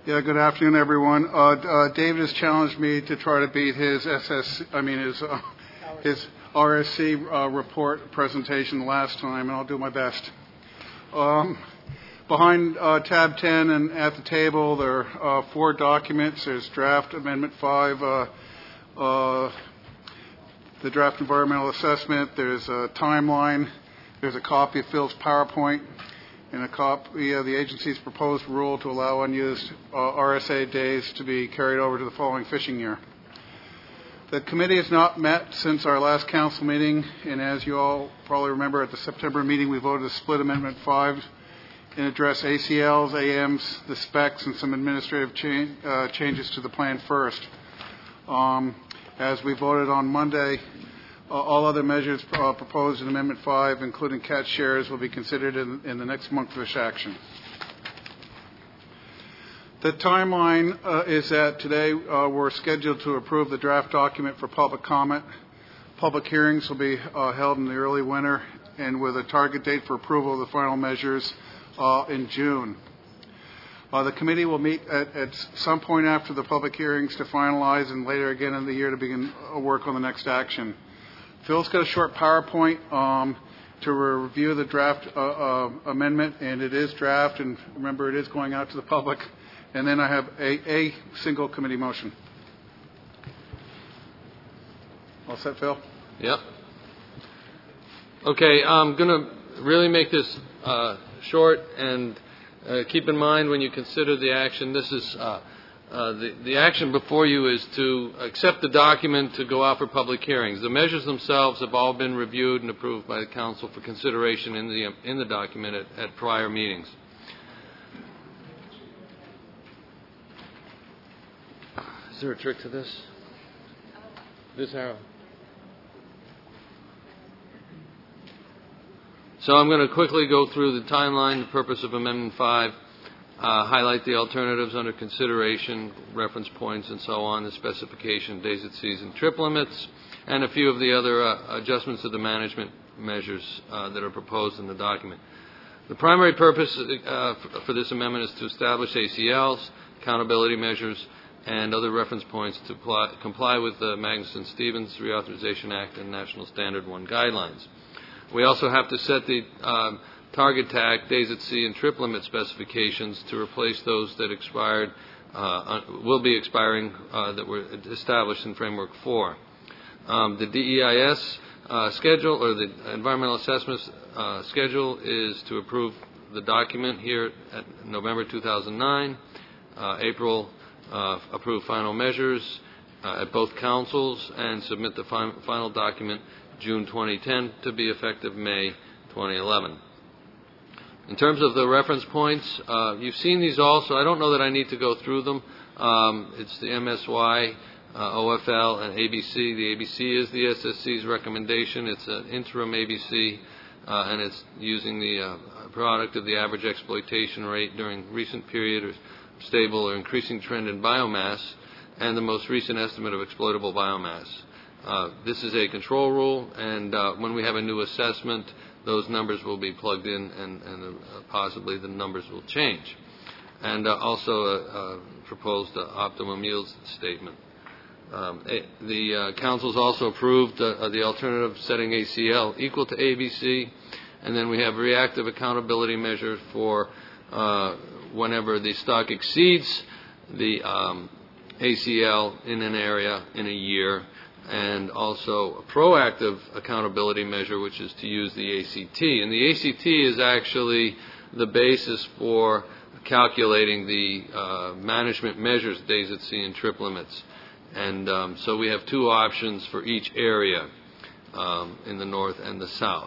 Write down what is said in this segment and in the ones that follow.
Yeah, good afternoon, everyone. David has challenged me to try to beat his his RSC report presentation last time, and I'll do my best. Behind tab 10 and at the table, there are 4 documents. There's draft Amendment 5, the draft environmental assessment. There's a timeline. There's a copy of Phil's PowerPoint, and a copy of the agency's proposed rule to allow unused RSA days to be carried over to the following fishing year. The committee has not met since our last council meeting, and as you all probably remember, at the September meeting we voted to split Amendment 5 and address ACLs, AMs, the specs, and some administrative changes to the plan first. As we voted on Monday, all other measures proposed in Amendment 5, including catch shares, will be considered in the next monkfish action. The timeline is that today we're scheduled to approve the draft document for public comment. Public hearings will be held in the early winter, and with a target date for approval of the final measures in June. The committee will meet at some point after the public hearings to finalize, and later again in the year to begin work on the next action. Phil's got a short PowerPoint to review the draft amendment, and it is draft, and remember it is going out to the public. And then I have a single committee motion. All set, Phil? Yep. Okay, I'm going to really make this short, and keep in mind when you consider the action, this is the action before you is to accept the document to go out for public hearings. The measures themselves have all been reviewed and approved by the council for consideration in the document at prior meetings. Is there a trick to this? This arrow. So I'm going to quickly go through the timeline, the purpose of Amendment 5, highlight the alternatives under consideration, reference points, and so on, the specification, days at sea, and trip limits, and a few of the other adjustments to the management measures that are proposed in the document. The primary purpose for this amendment is to establish ACLs, accountability measures, and other reference points to comply with the Magnuson-Stevens Reauthorization Act and National Standard 1 guidelines. We also have to set the target TAC, days at sea, and trip limit specifications to replace those that expired, will be expiring, that were established in Framework 4. The DEIS schedule, or the Environmental Assessment schedule, is to approve the document here at November 2009, April approve final measures at both councils, and submit the final document June 2010 to be effective May 2011. In terms of the reference points, you've seen these all, so I don't know that I need to go through them. It's the MSY, OFL, and ABC. The ABC is the SSC's recommendation. It's an interim ABC, and it's using the product of the average exploitation rate during recent period, or stable or increasing trend in biomass, and the most recent estimate of exploitable biomass. This is a control rule, and when we have a new assessment, those numbers will be plugged in, and possibly the numbers will change. And also a proposed optimum yields statement. The council's also approved the alternative setting ACL equal to ABC, and then we have reactive accountability measures for whenever the stock exceeds the ACL in an area in a year, and also a proactive accountability measure, which is to use the ACT. And the ACT is actually the basis for calculating the management measures, days at sea and trip limits. And so we have 2 options for each area in the north and the south.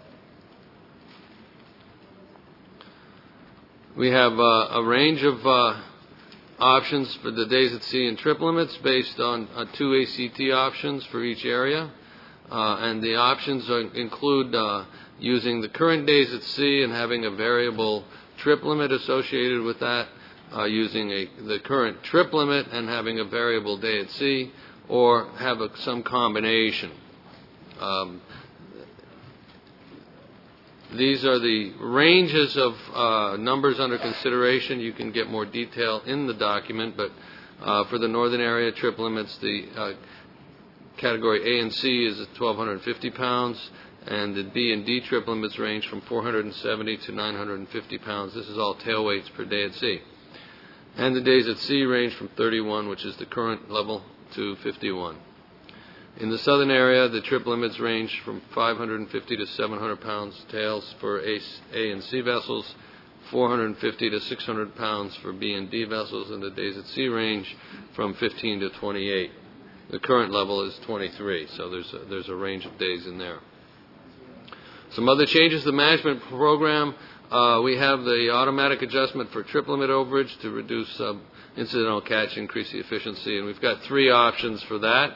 We have a range of options for the days at sea and trip limits based on 2 ACT options for each area. And the options include using the current days at sea and having a variable trip limit associated with that, using the current trip limit and having a variable day at sea, or have some combination. These are the ranges of numbers under consideration. You can get more detail in the document, but for the northern area trip limits, the category A and C is at 1,250 pounds, and the B and D trip limits range from 470 to 950 pounds. This is all tail weights per day at sea. And the days at sea range from 31, which is the current level, to 51. In the southern area, the trip limits range from 550 to 700 pounds tails for A and C vessels, 450 to 600 pounds for B and D vessels, and the days at sea range from 15 to 28. The current level is 23, so there's a range of days in there. Some other changes to the management program. We have the automatic adjustment for trip limit overage to reduce incidental catch, increase the efficiency, and we've got 3 options for that.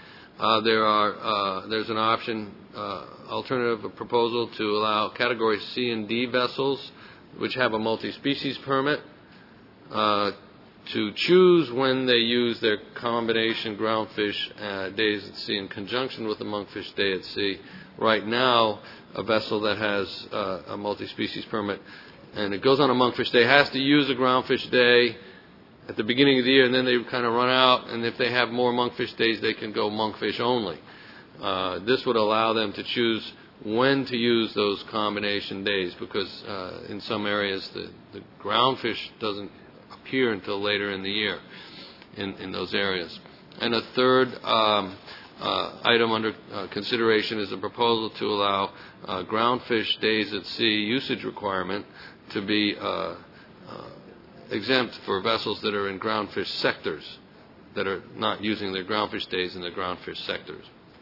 There's an option, alternative proposal to allow Category C and D vessels, which have a multi-species permit, to choose when they use their combination groundfish days at sea in conjunction with the monkfish day at sea. Right now, a vessel that has a multi-species permit and it goes on a monkfish day has to use a groundfish day at the beginning of the year, and then they kind of run out, and if they have more monkfish days, they can go monkfish only. This would allow them to choose when to use those combination days, because in some areas the groundfish doesn't appear until later in the year in those areas. And a third item under consideration is a proposal to allow groundfish days at sea usage requirement to be exempt for vessels that are in groundfish sectors, that are not using their groundfish days in the groundfish sectors.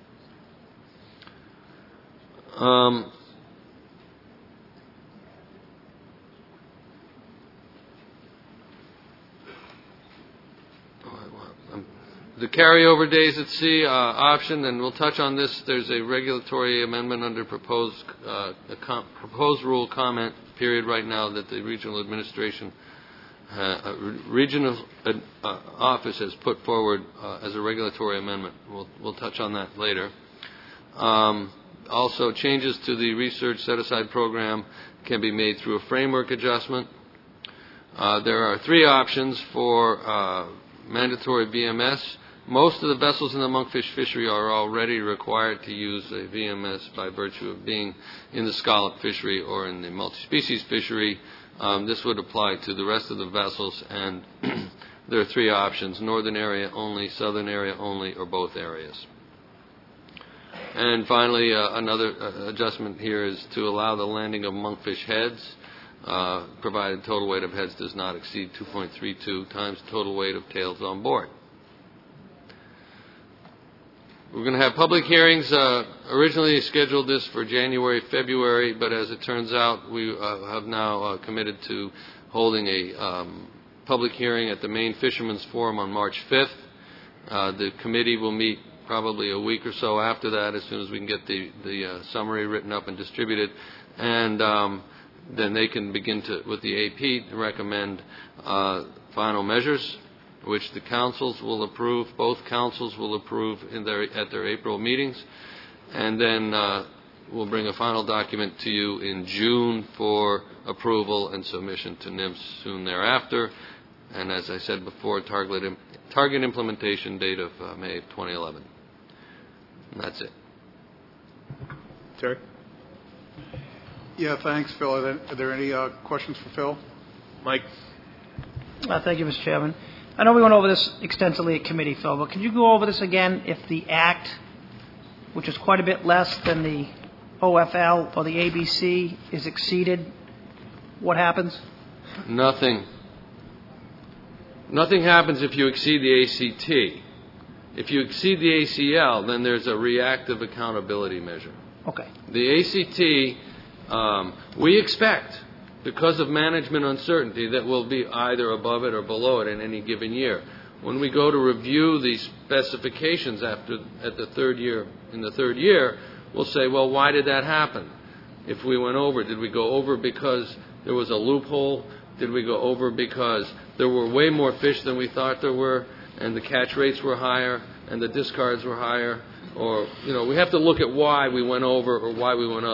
The carryover days at sea option, and we'll touch on this. There's a regulatory amendment under proposed rule comment period right now that the regional administration, regional office has put forward as a regulatory amendment. We'll touch on that later. Also, changes to the research set-aside program can be made through a framework adjustment. There are 3 options for mandatory VMS. Most of the vessels in the monkfish fishery are already required to use a VMS by virtue of being in the scallop fishery or in the multi-species fishery. This would apply to the rest of the vessels, and there are 3 options: northern area only, southern area only, or both areas. And finally, another adjustment here is to allow the landing of monkfish heads, provided total weight of heads does not exceed 2.32 times total weight of tails on board. We're going to have public hearings. Originally scheduled this for January, February, but as it turns out, we have now committed to holding a public hearing at the Maine Fishermen's Forum on March 5th. The committee will meet probably a week or so after that, as soon as we can get the summary written up and distributed, and then they can begin to, with the AP, recommend final measures, which the councils will approve. Both councils will approve at their April meetings, and then we'll bring a final document to you in June for approval and submission to NIMS soon thereafter. And as I said before, target implementation date of May of 2011. And that's it. Terry? Yeah, thanks, Phil. Are there any questions for Phil? Mike? Thank you, Mr. Chairman. I know we went over this extensively at committee, Phil, but can you go over this again? If the Act, which is quite a bit less than the OFL or the ABC, is exceeded, what happens? Nothing. Nothing happens if you exceed the ACT. If you exceed the ACL, then there's a reactive accountability measure. Okay. The ACT, we expect, because of management uncertainty, that we'll be either above it or below it in any given year. When we go to review the specifications in the third year, we'll say, well, why did that happen? If we went over, did we go over because there was a loophole? Did we go over because there were way more fish than we thought there were, and the catch rates were higher, and the discards were higher? Or, we have to look at why we went over or why we went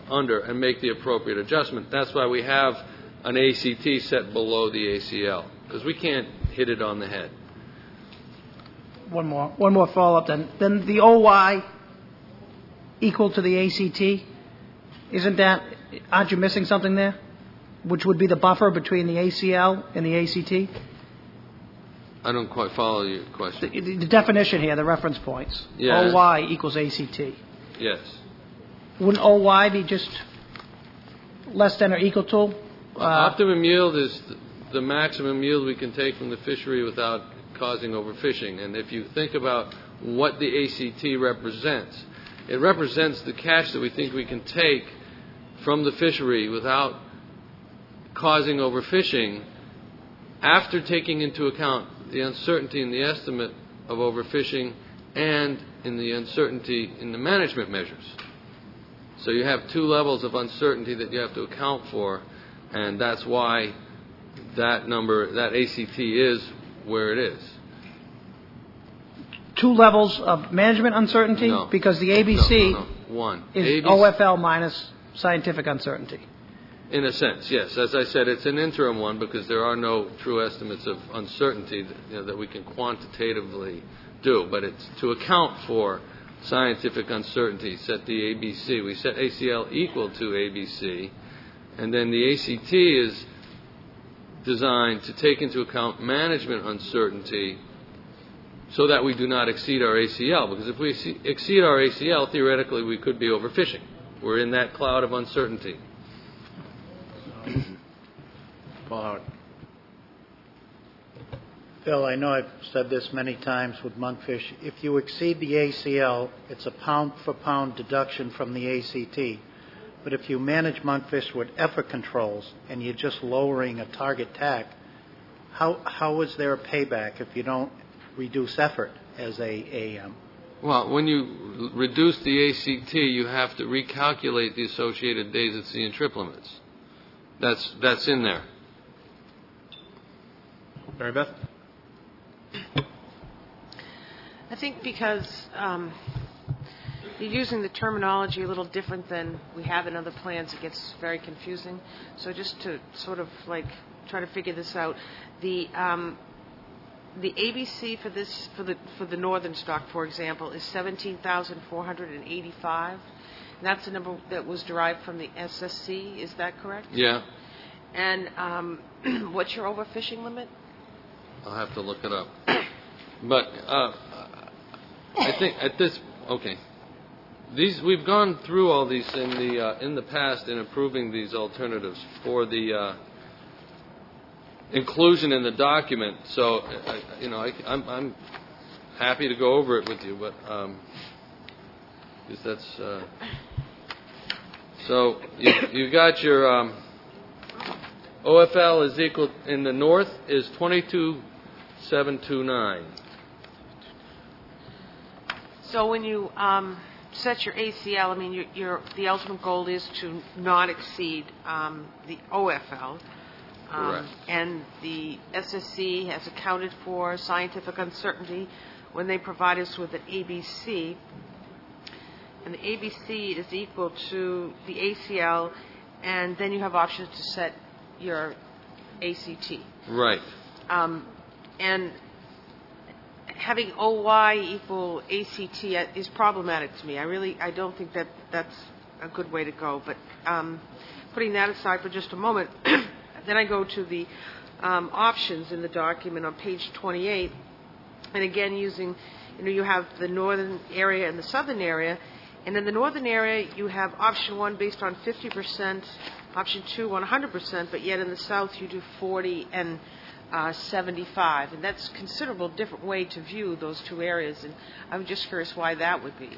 under and make the appropriate adjustment. That's why we have an ACT set below the ACL, because we can't hit it on the head. One more follow-up then. Then the OY equal to the ACT, aren't you missing something there? Which would be the buffer between the ACL and the ACT? I don't quite follow your question. The definition here, the reference points. Yes. OY equals ACT. Yes. Wouldn't OY be just less than or equal to? Optimum yield is the maximum yield we can take from the fishery without causing overfishing. And if you think about what the ACT represents, it represents the catch that we think we can take from the fishery without causing overfishing, after taking into account the uncertainty in the estimate of overfishing and in the uncertainty in the management measures. So you have two levels of uncertainty that you have to account for, and that's why that number, that ACT is where it is. Two levels of management uncertainty? No. Because the ABC No. One. is ABC, OFL minus scientific uncertainty. in a sense, yes. As I said, it's an interim one because there are no true estimates of uncertainty that we can quantitatively do. But it's to account for scientific uncertainty, set the ABC. We set ACL equal to ABC, and then the ACT is designed to take into account management uncertainty so that we do not exceed our ACL. Because if we exceed our ACL, theoretically we could be overfishing. We're in that cloud of uncertainty. Paul Howard. Bill, I know I've said this many times with monkfish. If you exceed the ACL, it's a pound-for-pound deduction from the ACT. But if you manage monkfish with effort controls and you're just lowering a target TAC, how is there a payback if you don't reduce effort as a Well, when you reduce the ACT, you have to recalculate the associated days at sea and trip limits. That's in there. Mary Beth? I think because you're using the terminology a little different than we have in other plans, it gets very confusing. So just to sort of like try to figure this out, the ABC for the northern stock, for example, is 17,485. And that's the number that was derived from the SSC. Is that correct? Yeah. And what's your overfishing limit? I'll have to look it up. But I think at this, okay. We've gone through all these in the past in approving these alternatives for the inclusion in the document. So I'm happy to go over it with you, but because that's so you got your OFL is equal in the north is 22,729. So when you set your ACL, I mean, the ultimate goal is to not exceed the OFL. Correct. And the SSC has accounted for scientific uncertainty when they provide us with an ABC. And the ABC is equal to the ACL, and then you have options to set your ACT. Right. And having OY equal ACT is problematic to me. I don't think that's a good way to go. But putting that aside for just a moment, then I go to the options in the document on page 28. And again, using, you have the northern area and the southern area. And in the northern area, you have option 1 based on 50%, option 2 on 100%, but yet in the south you do 40 and 75. And that's a considerable different way to view those two areas. And I'm just curious why that would be.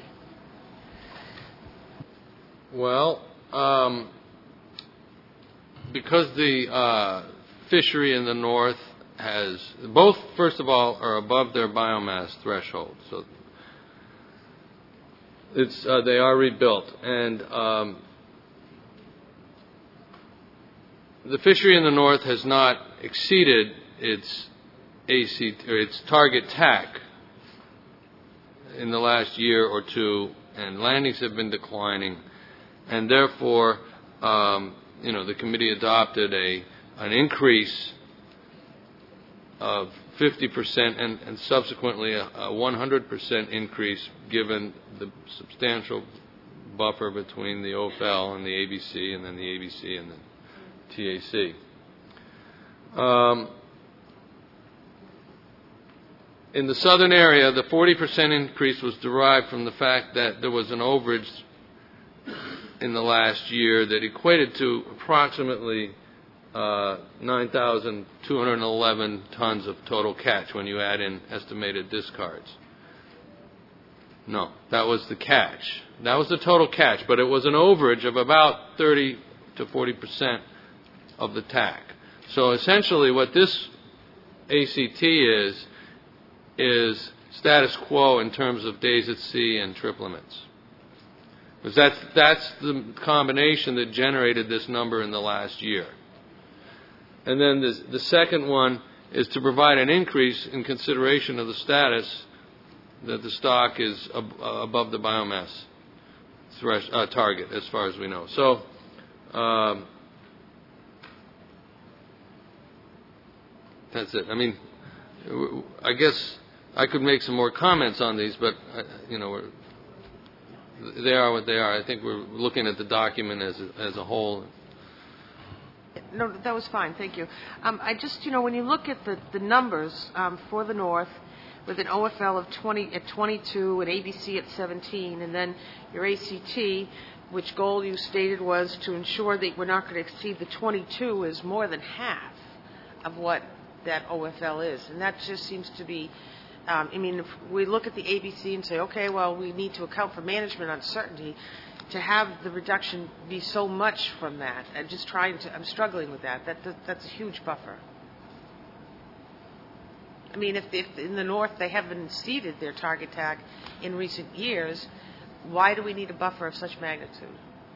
Well, because the fishery in the north has both, first of all, are above their biomass threshold, so they are rebuilt, and the fishery in the north has not exceeded its its target TAC in the last year or two, and landings have been declining. and therefore, the committee adopted an increase of 50% and subsequently a 100% increase given the substantial buffer between the OFL and the ABC and then the ABC and the TAC. In the southern area, the 40% increase was derived from the fact that there was an overage in the last year that equated to approximately 9,211 tons of total catch when you add in estimated discards. No, that was the catch. That was the total catch, but it was an overage of about 30 to 40% of the TAC. So essentially what this ACT is status quo in terms of days at sea and trip limits. Because that's the combination that generated this number in the last year. And then the second one is to provide an increase in consideration of the status that the stock is above the biomass target, as far as we know. So, that's it. I mean, I guess I could make some more comments on these, but they are what they are. I think we're looking at the document as a whole. No, that was fine. Thank you. I just, when you look at the numbers for the North, with an OFL of 20 at 22, an ABC at 17, and then your ACT, which goal you stated was to ensure that we're not going to exceed the 22, is more than half of what that OFL is, and that just seems to be. If we look at the ABC and say, okay, well, we need to account for management uncertainty, to have the reduction be so much from that, I'm struggling with that. That's a huge buffer. I mean, if in the North they haven't exceeded their target TAC in recent years, why do we need a buffer of such magnitude?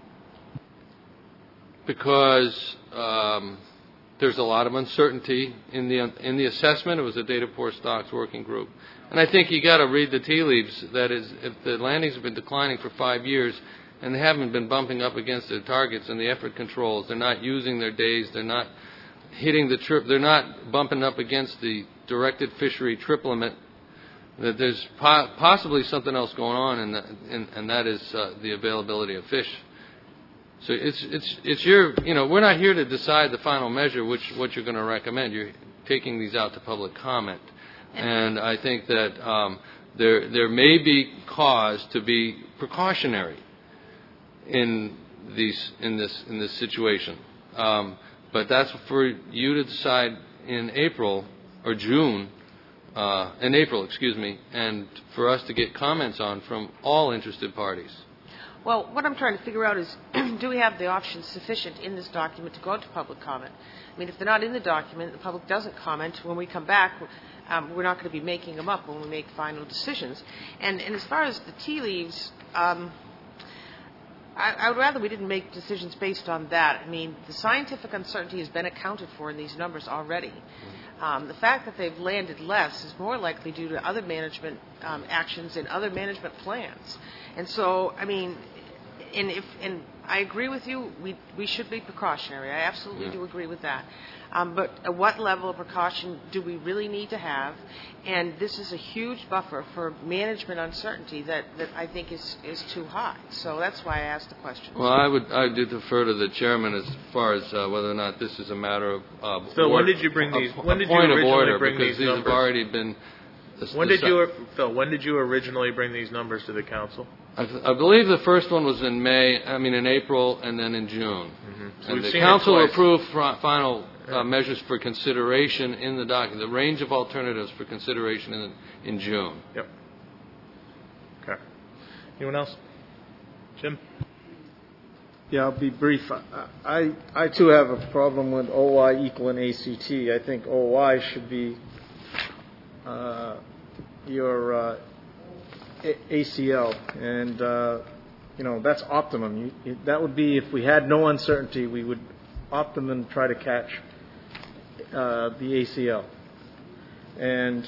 Because there's a lot of uncertainty in the assessment. It was a data poor stocks working group. And I think you got to read the tea leaves. That is, if the landings have been declining for 5 years and they haven't been bumping up against their targets and the effort controls, they're not using their days, they're not hitting the trip, they're not bumping up against the directed fishery trip limit, that there's possibly something else going on, and that is the availability of fish. So it's your, we're not here to decide the final measure, what you're going to recommend. You're taking these out to public comment. And I think that there may be cause to be precautionary in this situation. But that's for you to decide in April or June, and for us to get comments on from all interested parties. Well, what I'm trying to figure out is, do we have the options sufficient in this document to go to public comment? I mean, if they're not in the document, the public doesn't comment. When we come back, we're not going to be making them up when we make final decisions. And as far as the tea leaves, I would rather we didn't make decisions based on that. I mean, the scientific uncertainty has been accounted for in these numbers already. The fact that they've landed less is more likely due to other management actions and other management plans. And so, I mean, and I agree with you, we should be precautionary. I absolutely do agree with that. But at what level of precaution do we really need to have? And this is a huge buffer for management uncertainty that I think is too high. So that's why I asked the question. Well, I did defer to the chairman as far as whether or not this is a matter of Phil, when did you bring these? When did you point of originally order, bring because these numbers? have already been. When did you originally bring these numbers to the council? I believe the first one was in April, and then in June. Mm-hmm. So and the council approved final measures for consideration in the document, the range of alternatives for consideration in June. Yep. Okay. Anyone else? Jim? Yeah, I'll be brief. I too have a problem with OY equaling ACT. I think OY should be your ACL, and that's optimum. That would be, if we had no uncertainty, we would optimum try to catch the ACL, and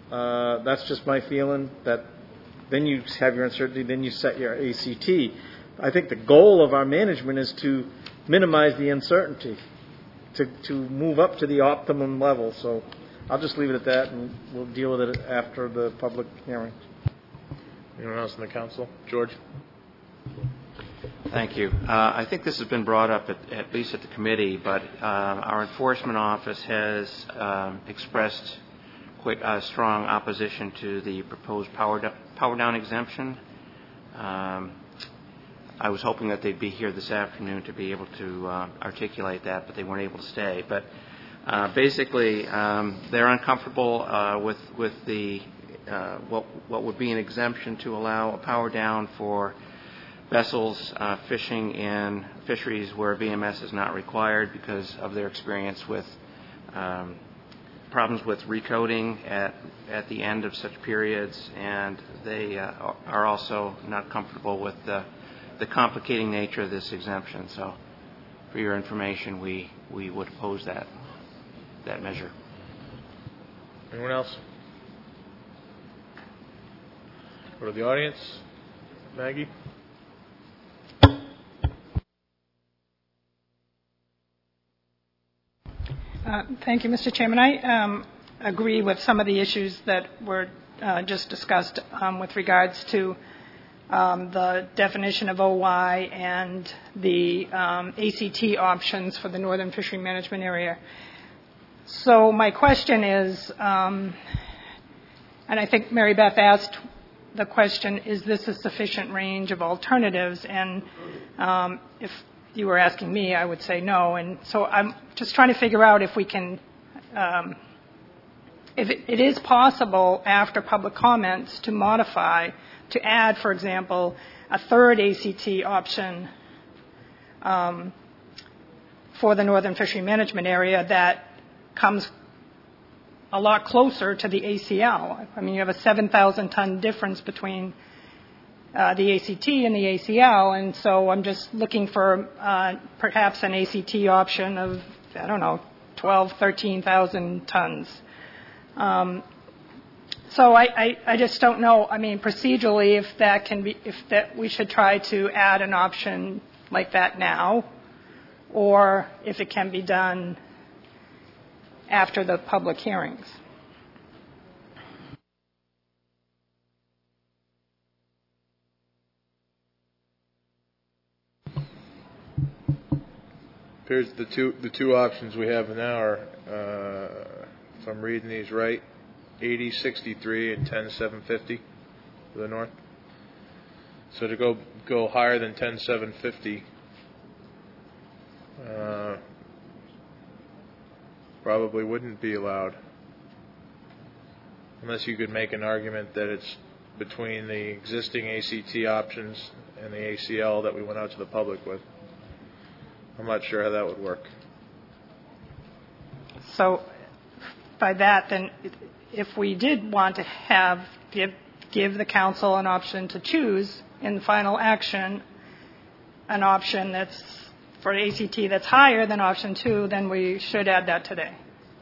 that's just my feeling. That then you have your uncertainty, then you set your ACT. I think the goal of our management is to minimize the uncertainty, to move up to the optimum level. So I'll just leave it at that, and we'll deal with it after the public hearing. Anyone else in the council? George? Thank you. I think this has been brought up at least at the committee, but our enforcement office has expressed quite a strong opposition to the proposed power down exemption. I was hoping that they'd be here this afternoon to be able to articulate that, but they weren't able to stay. But basically, they're uncomfortable with the what would be an exemption to allow a power down for vessels fishing in fisheries where VMS is not required because of their experience with problems with recoding at the end of such periods, and they are also not comfortable with the complicating nature of this exemption. So, for your information, we would oppose that measure. Anyone else? Go to the audience. Maggie? Thank you, Mr. Chairman. I agree with some of the issues that were just discussed with regards to the definition of OY and the ACT options for the Northern Fishery Management Area. So my question is, and I think Mary Beth asked the question, is this a sufficient range of alternatives? And if you were asking me, I would say no. And so I'm just trying to figure out if we can, if it is possible after public comments to modify, to add, for example, a third ACT option for the Northern Fishery Management Area that comes a lot closer to the ACL. I mean, you have a 7,000-ton difference between the ACT and the ACL, and so I'm just looking for perhaps an ACT option of, I don't know, 12, 13,000 tons. So I just don't know. I mean, procedurally, if that can be, if that we should try to add an option like that now, or if it can be done after the public hearings. Appears the two options we have now are, if I'm reading these right, 8063 and 10750 to the north. So to go higher than 10750, probably wouldn't be allowed, unless you could make an argument that it's between the existing ACT options and the ACL that we went out to the public with. I'm not sure how that would work. So by that, then, if we did want to have give the council an option to choose in the final action, an option that's for ACT that's higher than option 2, then we should add that today.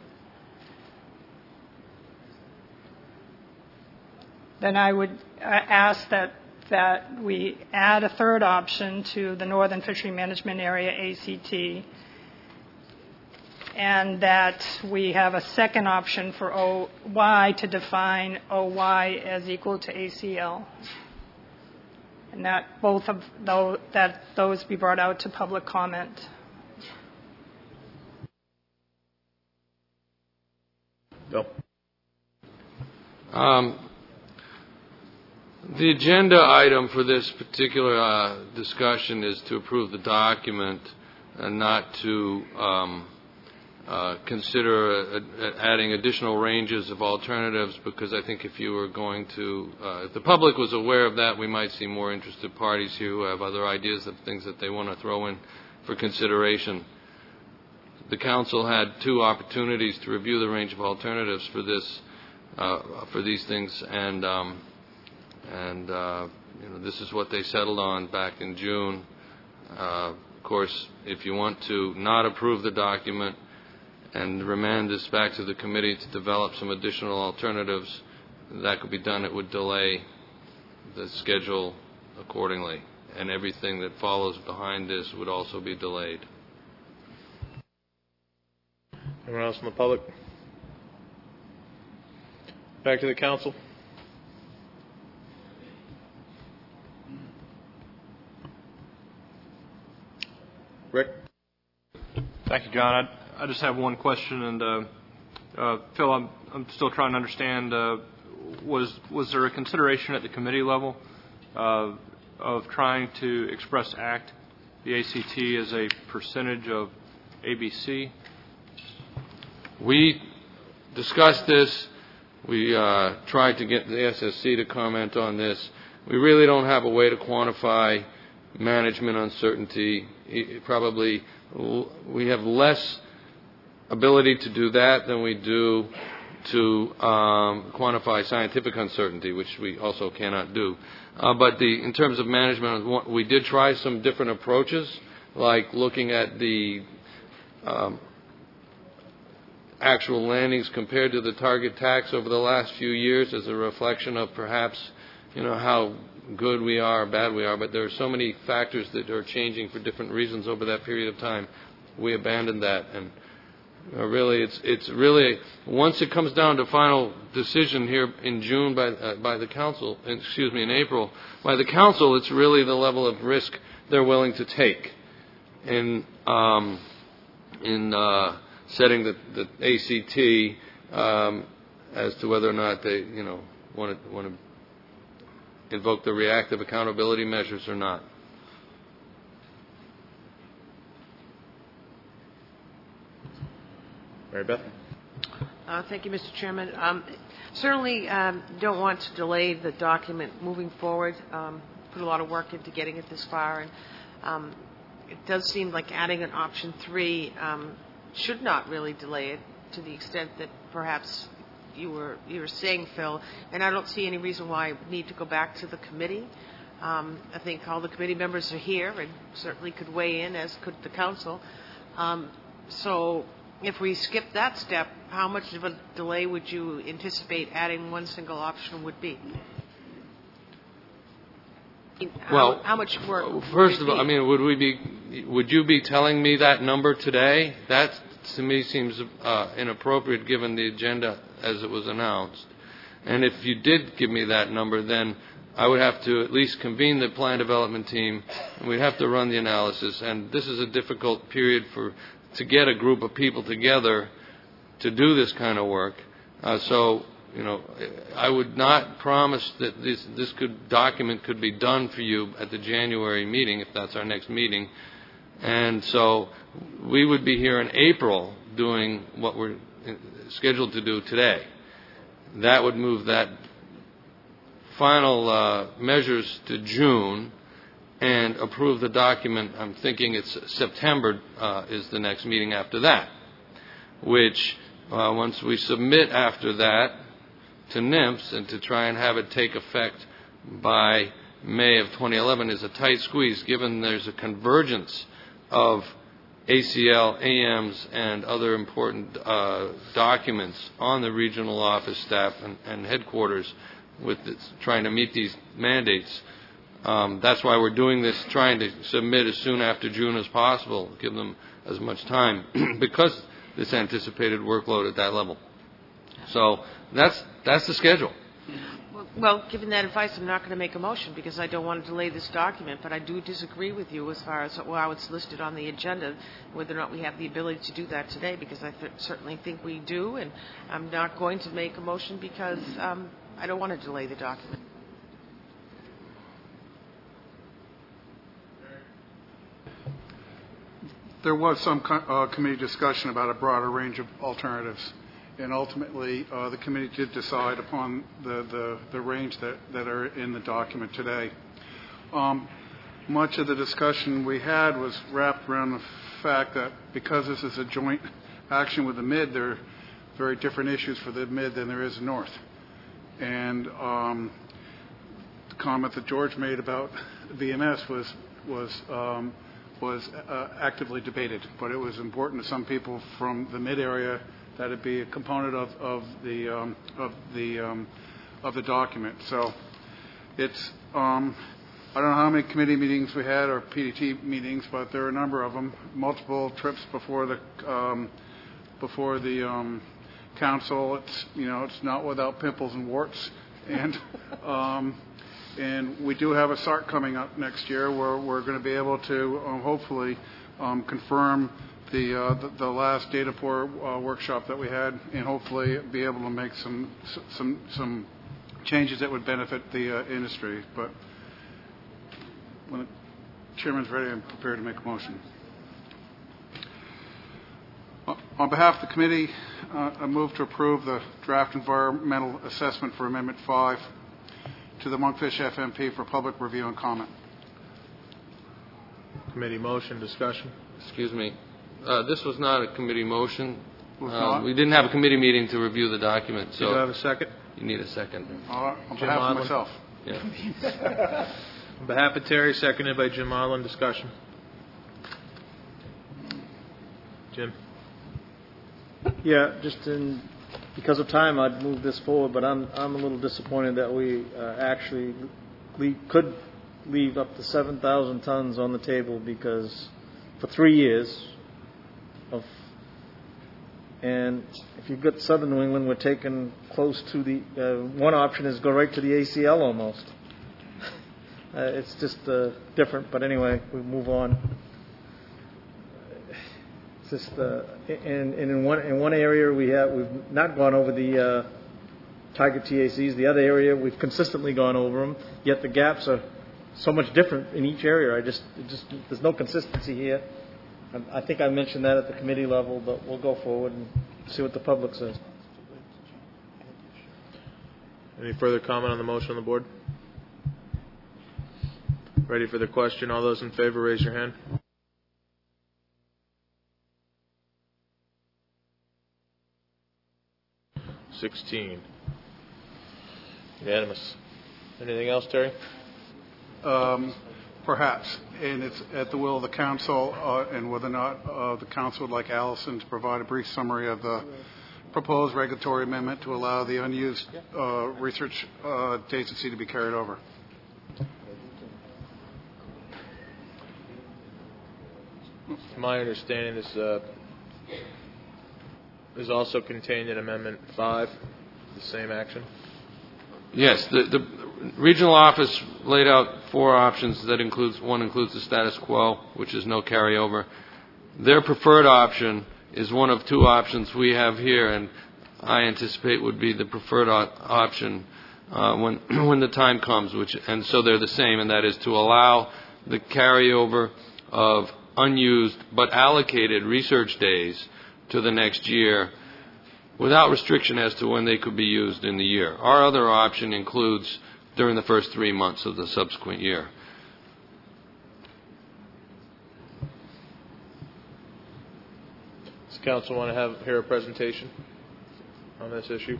Then I would ask that we add a third option to the Northern Fishery Management Area ACT, and that we have a second option for OY to define OY as equal to ACL. And that both of those be brought out to public comment. Bill? The agenda item for this particular discussion is to approve the document and not to consider adding additional ranges of alternatives, because I think if you were going to, if the public was aware of that, we might see more interested parties here who have other ideas of things that they want to throw in for consideration. The council had 2 opportunities to review the range of alternatives for this, for these things, and you know, this is what they settled on back in June. Of course, if you want to not approve the document and remand this back to the committee to develop some additional alternatives, that could be done. It would delay the schedule accordingly. and everything that follows behind this would also be delayed. Anyone else from the public? Back to the council. Rick? Thank you, John. I just have one question, and Phil, I'm still trying to understand. Was there a consideration at the committee level of trying to express ACT, the ACT, as a percentage of ABC? We discussed this. We tried to get the SSC to comment on this. We really don't have a way to quantify management uncertainty. Probably we have less ability to do that than we do to quantify scientific uncertainty, which we also cannot do. But in terms of management, we did try some different approaches, like looking at the actual landings compared to the target tax over the last few years as a reflection of perhaps, how good we are or bad we are. But there are so many factors that are changing for different reasons over that period of time. We abandoned that, and really, it's really, once it comes down to final decision here in June by the council, in April, by the council, it's really the level of risk they're willing to take in setting the ACT as to whether or not they, want to invoke the reactive accountability measures or not. Mary Beth? Thank you, Mr. Chairman. Certainly don't want to delay the document moving forward. Put a lot of work into getting it this far, and it does seem like adding an option 3 should not really delay it to the extent that perhaps you were saying, Phil. And I don't see any reason why I need to go back to the committee. I think all the committee members are here and certainly could weigh in, as could the council. So if we skip that step, how much of a delay would you anticipate adding one single option would be? Well, how much work? First of all, would you be telling me that number today? That to me seems inappropriate given the agenda as it was announced. And if you did give me that number, then I would have to at least convene the plan development team, and we'd have to run the analysis. And this is a difficult period to get a group of people together to do this kind of work. So I would not promise that this document could be done for you at the January meeting, if that's our next meeting. And so we would be here in April doing what we're scheduled to do today. That would move that final measures to June and approve the document. I'm thinking it's September is the next meeting after that, which once we submit after that to NIMS and to try and have it take effect by May of 2011 is a tight squeeze, given there's a convergence of ACL, AMs, and other important documents on the regional office staff and headquarters with trying to meet these mandates. That's why we're doing this, trying to submit as soon after June as possible, give them as much time, because this anticipated workload at that level. So that's the schedule. Well, given that advice, I'm not going to make a motion because I don't want to delay this document, but I do disagree with you as far as how it's listed on the agenda, whether or not we have the ability to do that today, because I certainly think we do, and I'm not going to make a motion because I don't want to delay the document. There was some committee discussion about a broader range of alternatives. And ultimately, the committee did decide upon the range that are in the document today. Much of the discussion we had was wrapped around the fact that because this is a joint action with the Mid, there are very different issues for the Mid than there is the North. And the comment that George made about VMS was actively debated, but it was important to some people from the Mid area that it be a component of the document. So it's I don't know how many committee meetings we had or PDT meetings, but there were a number of them. Multiple trips before the council. It's it's not without pimples and warts, and and we do have a SART coming up next year where we're going to be able to hopefully confirm the last data pour workshop that we had, and hopefully be able to make some changes that would benefit the industry. But when the chairman's ready, I'm prepared to make a motion. On behalf of the committee, I move to approve the draft environmental assessment for Amendment 5 to the Monkfish FMP for public review and comment. Committee motion, discussion. Excuse me. This was not a committee motion. Not? We didn't have a committee meeting to review the document, so Do you have a second? you need a second. On Jim behalf of Odland. myself. Yeah. On behalf of Terry, seconded by Jim Odland. Discussion. Jim. Yeah, because of time, I'd move this forward, but I'm a little disappointed that we actually could leave up to 7,000 tons on the table because for 3 years and if you've got southern New England, we're taking close to the one option is go right to the ACL almost. It's just different, but anyway, we move on. It's just in one area we've not gone over the target TACs. The other area we've consistently gone over them. Yet the gaps are so much different in each area. There's no consistency here. I think I mentioned that at the committee level, but we'll go forward and see what the public says. Any further comment on the motion on the board? Ready for the question? All those in favor, raise your hand. $16. Unanimous. Anything else, Terry? Perhaps, and it's at the will of the council, and whether or not the council would like Allison to provide a brief summary of the proposed regulatory amendment to allow the unused research agency to be carried over. My understanding this is also contained in Amendment 5, the same action. Yes, the regional office laid out 4 options. That includes the status quo, which is no carryover. Their preferred option is one of 2 options we have here, and I anticipate would be the preferred option when the time comes. And so they're the same, and that is to allow the carryover of unused but allocated research days to the next year, without restriction as to when they could be used in the year. Our other option includes during the first 3 months of the subsequent year. Does council want to hear a presentation on this issue?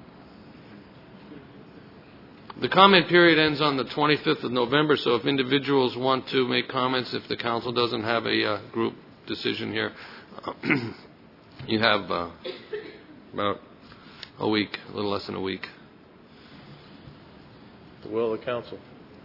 The comment period ends on the 25th of November, so if individuals want to make comments, if the council doesn't have a group decision here, you have about a week, a little less than a week. The will of the council.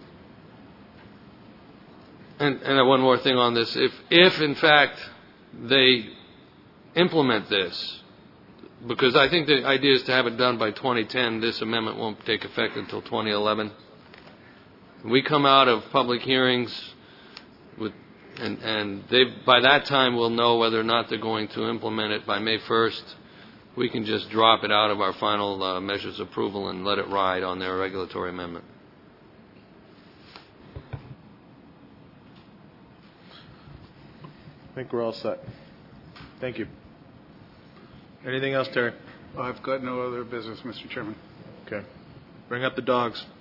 And one more thing on this. If in fact they implement this, because I think the idea is to have it done by 2010, this amendment won't take effect until 2011. We come out of public hearings and they by that time we'll know whether or not they're going to implement it by May 1st. We can just drop it out of our final measures approval and let it ride on their regulatory amendment. I think we're all set. Thank you. Anything else, Terry? I've got no other business, Mr. Chairman. Okay. Bring up the dogs.